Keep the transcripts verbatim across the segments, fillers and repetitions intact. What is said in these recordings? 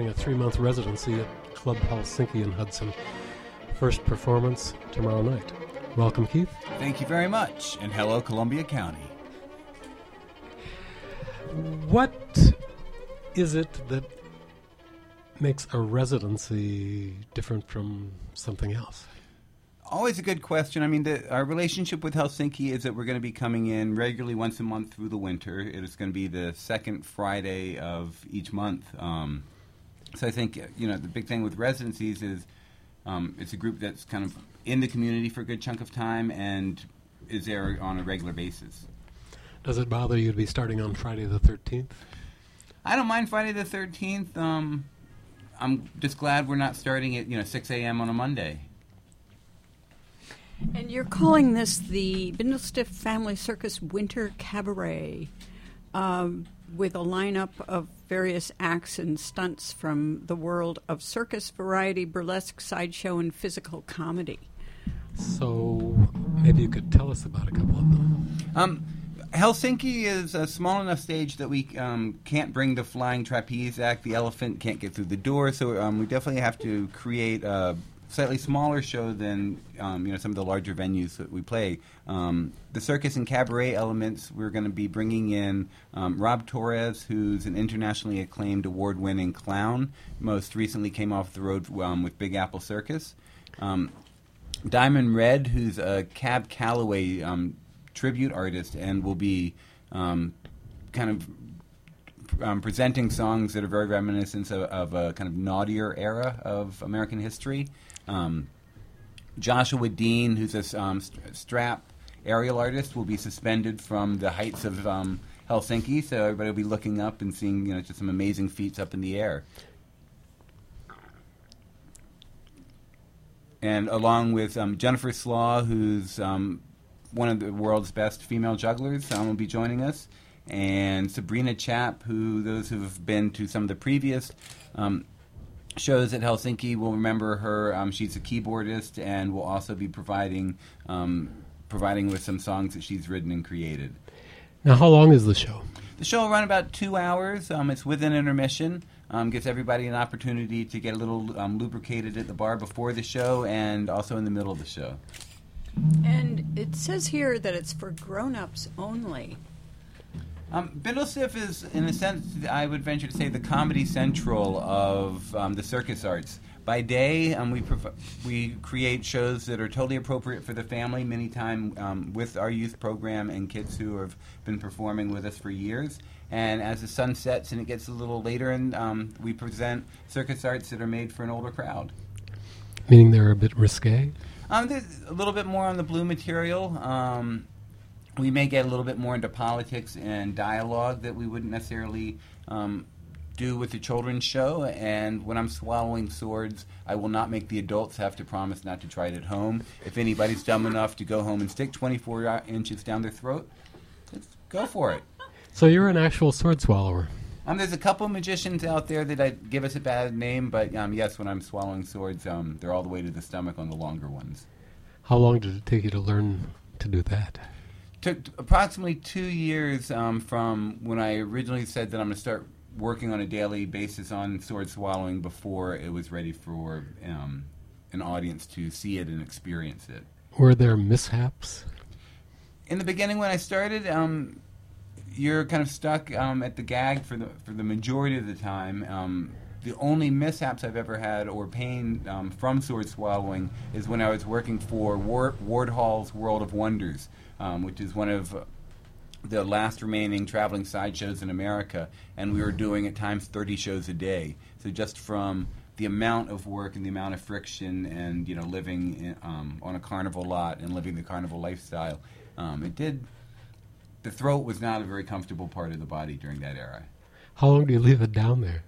starting a three-month residency at Club Helsinki in Hudson. First performance tomorrow night. Welcome, Keith. Thank you very much, and hello, Columbia County. What is it that makes a residency different from something else? Always a good question. I mean, the, our relationship with Helsinki is that we're going to be coming in regularly once a month through the winter. It is going to be the second Friday of each month. Um, so I think, you know, the big thing with residencies is um, it's a group that's kind of in the community for a good chunk of time and is there on a regular basis. Does it bother you to be starting on Friday the thirteenth? I don't mind Friday the thirteenth. Um, I'm just glad we're not starting at, you know, six a.m. on a Monday. And you're calling this the Bindlestiff Family Circus Winter Cabaret, um, with a lineup of various acts and stunts from the world of circus, variety, burlesque, sideshow, and physical comedy. So maybe you could tell us about a couple of them. Um, Helsinki is a small enough stage that we um, can't bring the flying trapeze act. The elephant can't get through the door, so um, we definitely have to create a slightly smaller show than um, you know some of the larger venues that we play. Um, the circus and cabaret elements, we're going to be bringing in um, Rob Torres, who's an internationally acclaimed award-winning clown. Most recently came off the road um, with Big Apple Circus. Um, Diamond Red, who's a Cab Calloway um, tribute artist and will be um, kind of um, presenting songs that are very reminiscent of, of a kind of naughtier era of American history. Um, Joshua Dean, who's a um, strap aerial artist, will be suspended from the heights of um, Helsinki, so everybody will be looking up and seeing, you know, just some amazing feats up in the air. And along with um, Jennifer Slaw, who's um, one of the world's best female jugglers, um, will be joining us. And Sabrina Chapp, who those who have been to some of the previous um, shows at Helsinki will remember her. Um, she's a keyboardist and will also be providing um, providing with some songs that she's written and created. Now, how long is the show? The show will run about two hours. Um, it's with an intermission. Um, gives everybody an opportunity to get a little um, lubricated at the bar before the show and also in the middle of the show. And it says here that it's for grown-ups only. Um, Bindlestiff is, in a sense, I would venture to say, the comedy central of um, the circus arts. By day, um, we prov- we create shows that are totally appropriate for the family, many times um, with our youth program and kids who have been performing with us for years. And as the sun sets and it gets a little later, and um, we present circus arts that are made for an older crowd. Meaning they're a bit risque? Um, there's a little bit more on the blue material. Um, we may get a little bit more into politics and dialogue that we wouldn't necessarily um, do with the children's show. And when I'm swallowing swords, I will not make the adults have to promise not to try it at home. If anybody's dumb enough to go home and stick twenty-four inches down their throat, let's go for it. So you're an actual sword swallower. Um, there's a couple magicians out there that I give us a bad name, but um, yes, when I'm swallowing swords, um, they're all the way to the stomach on the longer ones. How long did it take you to learn to do that? Took approximately two years um, from when I originally said that I'm going to start working on a daily basis on sword swallowing before it was ready for um, an audience to see it and experience it. Were there mishaps? In the beginning when I started, um, you're kind of stuck um, at the gag for the for the majority of the time. Um, the only mishaps I've ever had or pain um, from sword swallowing is when I was working for Ward, Ward Hall's World of Wonders, um, which is one of the last remaining traveling sideshows in America, and we were doing at times thirty shows a day. So just from the amount of work and the amount of friction and, you know, living in, um, on a carnival lot and living the carnival lifestyle, um, it did... The throat was not a very comfortable part of the body during that era. How long do you leave it down there?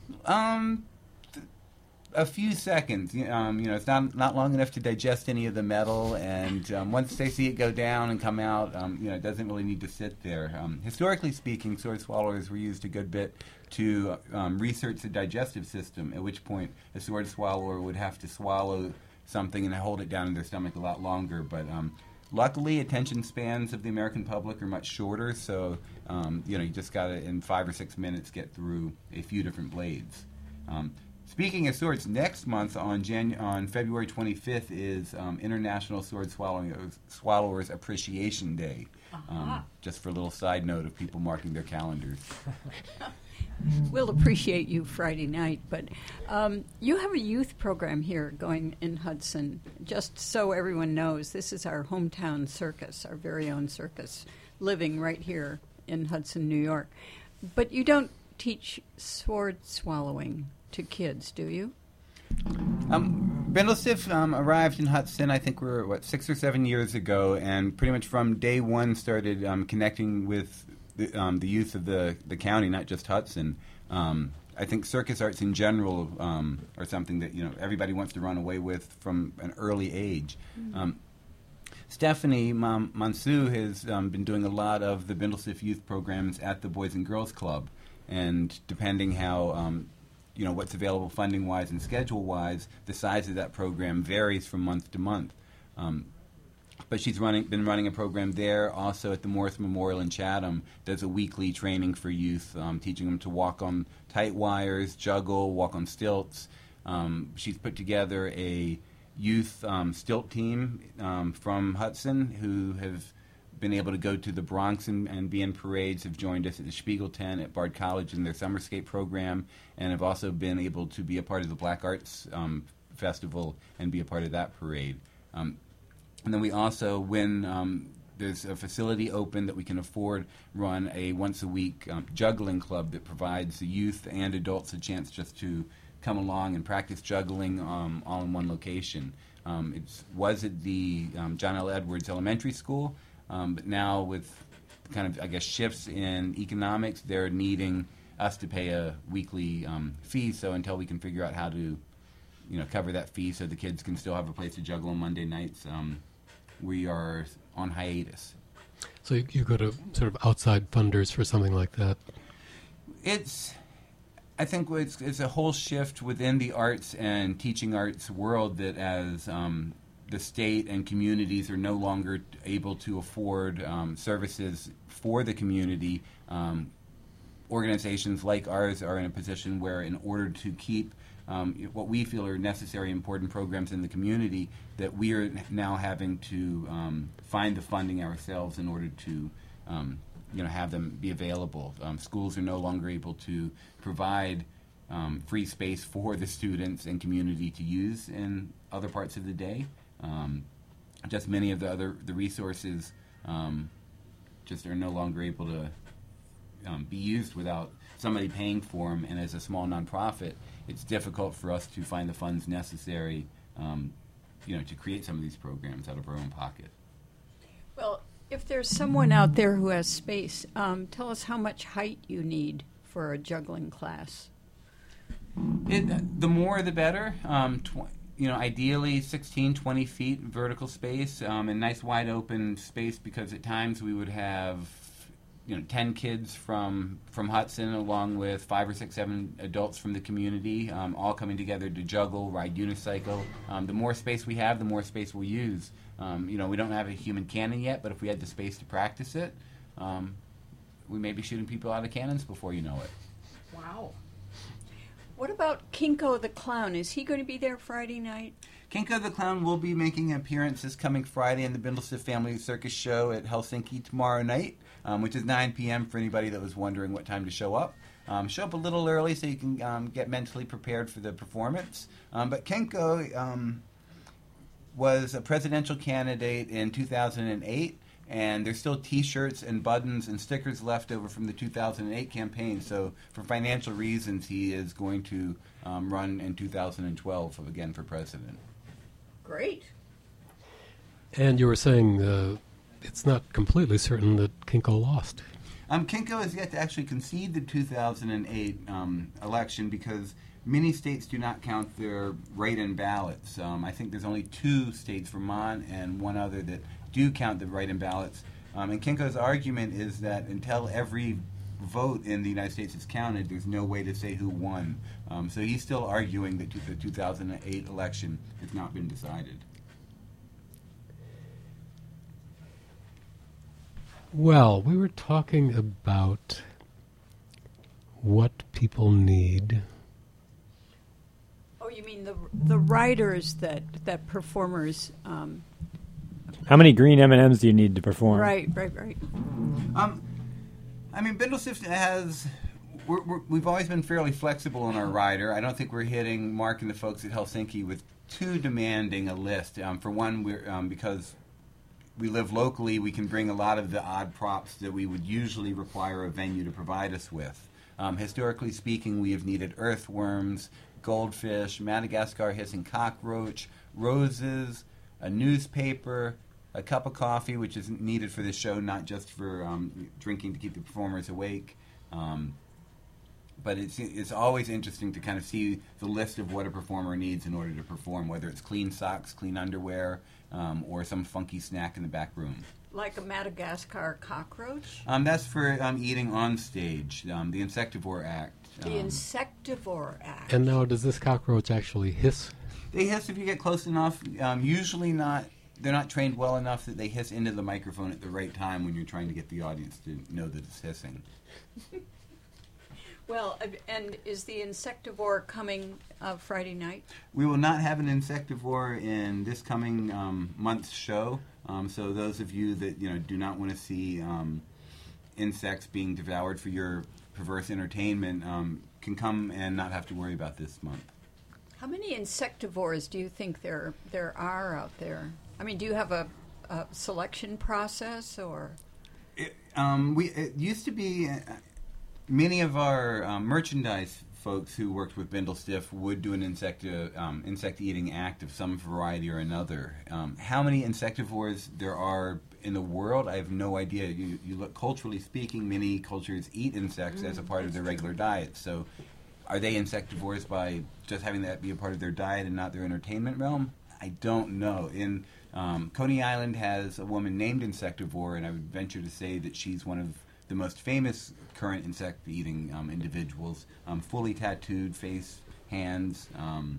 Um, th- a few seconds. Um, you know, it's not not long enough to digest any of the metal, and um, once they see it go down and come out, um, you know, it doesn't really need to sit there. Um, historically speaking, sword swallowers were used a good bit to um, research the digestive system, at which point a sword swallower would have to swallow something and hold it down in their stomach a lot longer, but... Um, Luckily, attention spans of the American public are much shorter, so um, you know you just got to, in five or six minutes, get through a few different blades. Um, speaking of swords, next month on Janu- on February twenty-fifth is um, International Sword Swallowers, Swallowers Appreciation Day. Uh-huh. Um, just for a little side note of people marking their calendars. We'll appreciate you Friday night, but um, you have a youth program here going in Hudson. Just so everyone knows, this is our hometown circus, our very own circus, living right here in Hudson, New York. But you don't teach sword swallowing to kids, do you? Um, Bindlestiff um, arrived in Hudson, I think we were, what, six or seven years ago, and pretty much from day one started um, connecting with the, um, the youth of the, the county, not just Hudson. Um, I think circus arts in general um, are something that, you know, everybody wants to run away with from an early age. Mm-hmm. Um, Stephanie Mam- Mansou has um, been doing a lot of the Bindlestiff youth programs at the Boys and Girls Club, and depending how... Um, you know, what's available funding-wise and schedule-wise, the size of that program varies from month to month. Um, but she's running, been running a program there. Also at the Morris Memorial in Chatham, does a weekly training for youth, um, teaching them to walk on tight wires, juggle, walk on stilts. Um, she's put together a youth um, stilt team um, from Hudson who have been able to go to the Bronx and, and be in parades, have joined us at the Spiegel tent at Bard College in their summer skate program, and have also been able to be a part of the Black Arts um, Festival and be a part of that parade. Um, and then we also, when um, there's a facility open that we can afford, run a once-a-week um, juggling club that provides the youth and adults a chance just to come along and practice juggling um, all in one location. Um, it was at the um, John L. Edwards Elementary School, Um, but now with kind of, I guess, shifts in economics, they're needing us to pay a weekly um, fee. So until we can figure out how to, you know, cover that fee so the kids can still have a place to juggle on Monday nights, um, we are on hiatus. So you, you go to sort of outside funders for something like that? It's, I think it's, it's a whole shift within the arts and teaching arts world that as... Um, the state and communities are no longer able to afford um, services for the community. Um, organizations like ours are in a position where, in order to keep um, what we feel are necessary, important programs in the community, that we are now having to um, find the funding ourselves in order to, um, you know, have them be available. Um, schools are no longer able to provide um, free space for the students and community to use in other parts of the day. Um, just many of the other the resources um, just are no longer able to um, be used without somebody paying for them. And as a small nonprofit, it's difficult for us to find the funds necessary, um, you know, to create some of these programs out of our own pocket. Well, if there's someone out there who has space, um, tell us how much height you need for a juggling class. It, the more, the better. Um, tw- You know, ideally sixteen, twenty feet vertical space, um, and nice wide open space, because at times we would have, you know, ten kids from from Hudson along with five or six, seven adults from the community, um, all coming together to juggle, ride unicycle. Um, the more space we have, the more space we'll use. Um, you know, we don't have a human cannon yet, but if we had the space to practice it, um, we may be shooting people out of cannons before you know it. Wow. What about Kinko the Clown? Is he going to be there Friday night? Kinko the Clown will be making an appearance this coming Friday in the Bindlestiff Family Circus Show at Helsinki tomorrow night, um, which is nine p.m. for anybody that was wondering what time to show up. Um, show up a little early so you can um, get mentally prepared for the performance. Um, but Kinko um, was a presidential candidate in two thousand eight. And there's still T-shirts and buttons and stickers left over from the two thousand eight campaign. So for financial reasons, he is going to um, run in two thousand twelve, again, for president. Great. And you were saying uh, it's not completely certain that Kinko lost. Um, Kinko has yet to actually concede the two thousand eight um, election because many states do not count their write-in ballots. Um, I think there's only two states, Vermont and one other, that do count the write-in ballots. Um, and Kinko's argument is that until every vote in the United States is counted, there's no way to say who won. Um, so he's still arguing that the two thousand eight election has not been decided. Well, we were talking about what people need you mean the the riders that that performers? Um, How many green M and M's do you need to perform? right, right, right. Um, I mean, Bindlestift has. We're, we're, we've always been fairly flexible in our rider. I don't think we're hitting Mark and the folks at Helsinki with too demanding a list. Um, for one, we're um, because we live locally, we can bring a lot of the odd props that we would usually require a venue to provide us with. Um, historically speaking, we have needed earthworms, goldfish, Madagascar hissing cockroach, roses, a newspaper, a cup of coffee, which is needed for the show, not just for um, drinking to keep the performers awake. Um, but it's it's always interesting to kind of see the list of what a performer needs in order to perform, whether it's clean socks, clean underwear, um, or some funky snack in the back room. Like a Madagascar cockroach? Um, that's for um, eating on stage, um, the Insectivore Act. The Um, Insectivore Act. And now, does this cockroach actually hiss? They hiss if you get close enough. Um, usually not. They're not trained well enough that they hiss into the microphone at the right time when you're trying to get the audience to know that it's hissing. Well, uh, and is the Insectivore coming uh, Friday night? We will not have an Insectivore in this coming um, month's show. Um, so those of you that you know do not want to see um, insects being devoured for your perverse entertainment um, can come and not have to worry about this month. How many insectivores do you think there there are out there? I mean, do you have a, a selection process or? It, um, we it used to be uh, many of our um, merchandise folks who worked with Bindlestift would do an insect uh, um, insect eating act of some variety or another. Um, how many insectivores there are in the world, I have no idea. You, you look culturally speaking, many cultures eat insects mm, as a part of their regular diet. So, are they insectivores by just having that be a part of their diet and not their entertainment realm? I don't know. In um, Coney Island has a woman named Insectivore, and I would venture to say that she's one of the most famous current insect-eating um, individuals, um, fully tattooed, face, hands. Um,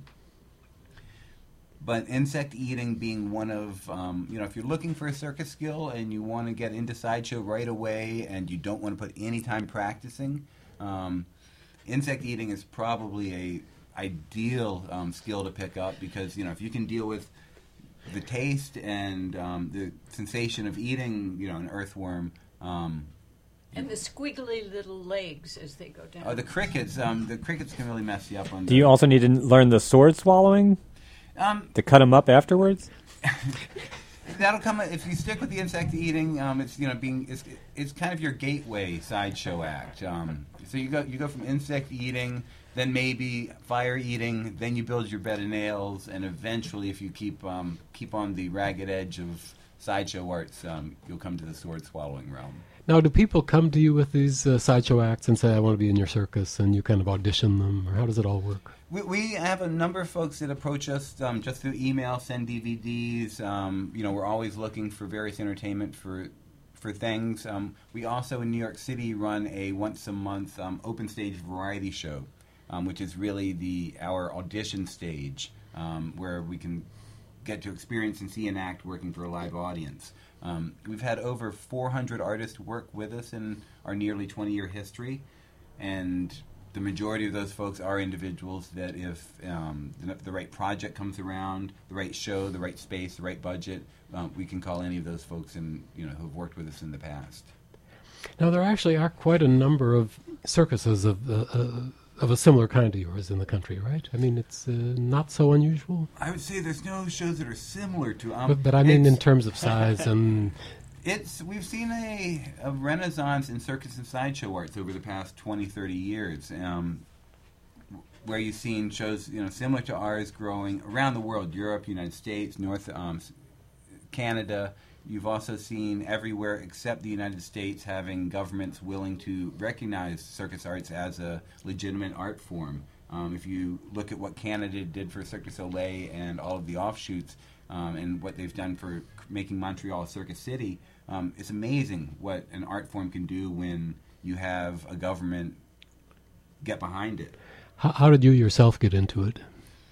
but insect eating being one of, um, you know, if you're looking for a circus skill and you want to get into sideshow right away and you don't want to put any time practicing, um, insect eating is probably a ideal um, skill to pick up because, you know, if you can deal with the taste and um, the sensation of eating, you know, an earthworm. Um, and the squiggly little legs as they go down. Oh, the crickets. Um, the crickets can really mess you up. On. Do you also need to learn the sword swallowing um, to cut them up afterwards? That'll come if you stick with the insect eating. Um, it's you know being it's, it's kind of your gateway sideshow act. Um, so you go you go from insect eating, then maybe fire eating, then you build your bed of nails, and eventually, if you keep um, keep on the ragged edge of sideshow arts, um, you'll come to the sword swallowing realm. Now, do people come to you with these uh, sideshow acts and say, I want to be in your circus, and you kind of audition them, or how does it all work? We, we have a number of folks that approach us um, just through email, send D V Ds. Um, you know, we're always looking for various entertainment for for things. Um, we also, in New York City, run a once-a-month um, open stage variety show, um, which is really the our audition stage, um, where we can get to experience and see an act working for a live audience. Um, we've had over four hundred artists work with us in our nearly twenty-year history, and the majority of those folks are individuals that if um, the, the right project comes around, the right show, the right space, the right budget, um, we can call any of those folks in, you know, who've worked with us in the past. Now, there actually are quite a number of circuses of uh, uh, of a similar kind to yours in the country, right? I mean, it's uh, not so unusual. I would say there's no shows that are similar to. Um, but, but I mean, in terms of size and. It's we've seen a, a renaissance in circus and sideshow arts over the past twenty, thirty years, um, where you've seen shows you know similar to ours growing around the world, Europe, United States, North um, Canada. You've also seen everywhere except the United States having governments willing to recognize circus arts as a legitimate art form. Um, if you look at what Canada did for Cirque du Soleil and all of the offshoots, um, and what they've done for making Montreal a circus city, um, it's amazing what an art form can do when you have a government get behind it. How, how did you yourself get into it?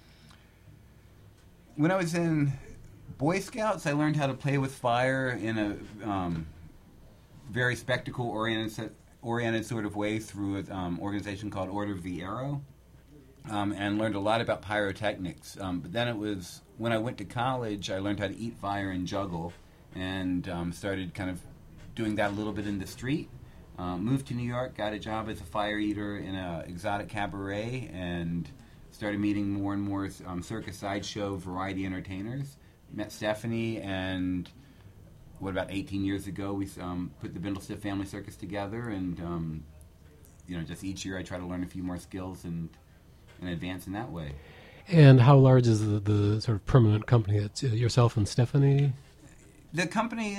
When I was in Boy Scouts, I learned how to play with fire in a um, very spectacle-oriented oriented sort of way through an um, organization called Order of the Arrow. um, and learned a lot about pyrotechnics. Um, but then it was when I went to college, I learned how to eat fire and juggle, and um, started kind of doing that a little bit in the street. Um, moved to New York, got a job as a fire eater in an exotic cabaret, and started meeting more and more um, circus sideshow variety entertainers. Met Stephanie, and what about eighteen years ago we um, put the Bindlestiff Family Circus together, and um, you know, just each year I try to learn a few more skills and and advance in that way. And how large is the, the sort of permanent company? It's uh, yourself and Stephanie? The company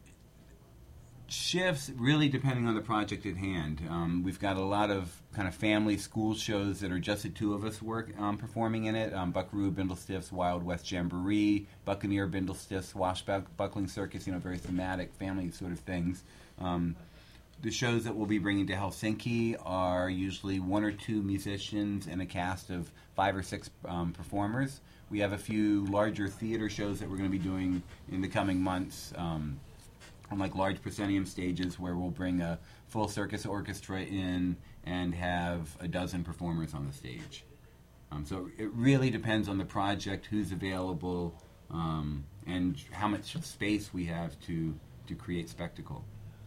shifts really depending on the project at hand. Um, we've got a lot of kind of family school shows that are just the two of us work um, performing in it. Um, Buckaroo Bindlestiff's Wild West Jamboree, Buccaneer Bindlestiff's Swashbuckling Circus, you know, very thematic family sort of things. Um, the shows that we'll be bringing to Helsinki are usually one or two musicians and a cast of five or six um, performers. We have a few larger theater shows that we're going to be doing in the coming months, um, on like large proscenium stages where we'll bring a full circus orchestra in and have a dozen performers on the stage. Um, so it really depends on the project, who's available, um, and how much space we have to, to create spectacle.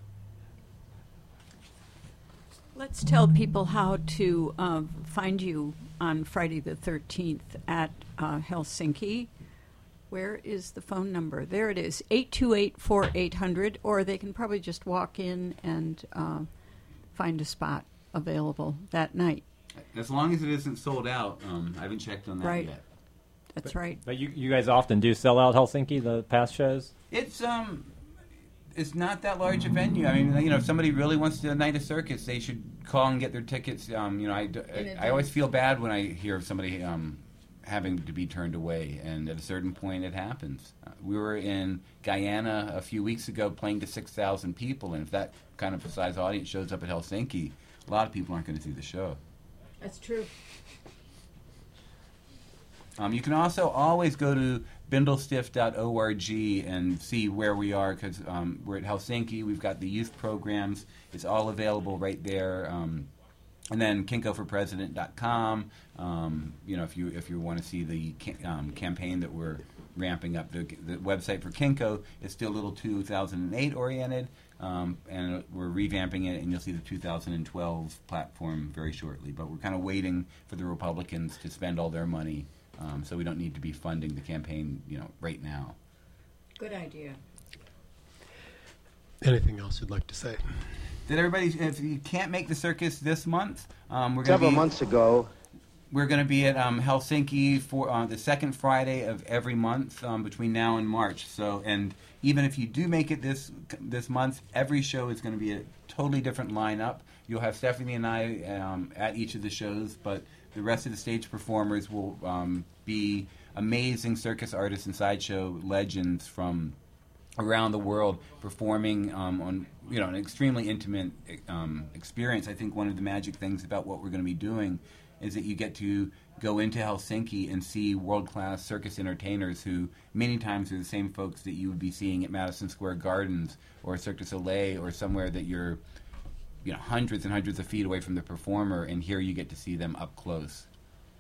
Let's tell people how to uh, find you on Friday the thirteenth at uh, Helsinki. Where is the phone number? There it is, eight two eight, four eight hundred, or they can probably just walk in and uh, find a spot available that night. As long as it isn't sold out. um, I haven't checked on that Right. yet. That's but, right. But you, you guys often do sell out Helsinki, the past shows? It's um, it's not that large a venue. I mean, you know, if somebody really wants to night of circus, they should call and get their tickets. Um, you know, I, I, I always feel bad when I hear of somebody um, having to be turned away, and at a certain point it happens. Uh, we were in Guyana a few weeks ago playing to six thousand people, and if that kind of size audience shows up at Helsinki, a lot of people aren't going to see the show. That's true. Um, you can also always go to bindlestiff dot org and see where we are, because um, we're at Helsinki. We've got the youth programs. It's all available right there. Um, and then kinko for president dot com. Um, you know, if you if you want to see the ca- um, campaign that we're ramping up, the, the website for Kinko is still a little two thousand eight oriented, um, and we're revamping it, and you'll see the two thousand twelve platform very shortly. But we're kind of waiting for the Republicans to spend all their money. Um, so we don't need to be funding the campaign, you know, right now. Good idea. Anything else you'd like to say? Did everybody? If you can't make the circus this month, um, we're going Several to be, months ago, We're going to be at um, Helsinki for uh, the second Friday of every month um, between now and March. So, and even if you do make it this this month, every show is going to be a totally different lineup. You'll have Stephanie and I um, at each of the shows, but the rest of the stage performers will um, be amazing circus artists and sideshow legends from around the world performing um, on, you know, an extremely intimate um, experience. I think one of the magic things about what we're going to be doing is that you get to go into Helsinki and see world-class circus entertainers who many times are the same folks that you would be seeing at Madison Square Gardens or Cirque du Soleil or somewhere that you're, you know, hundreds and hundreds of feet away from the performer, and here you get to see them up close.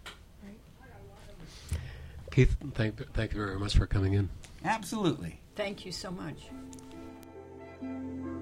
Keith, thank, thank you very much for coming in. Absolutely. Thank you so much.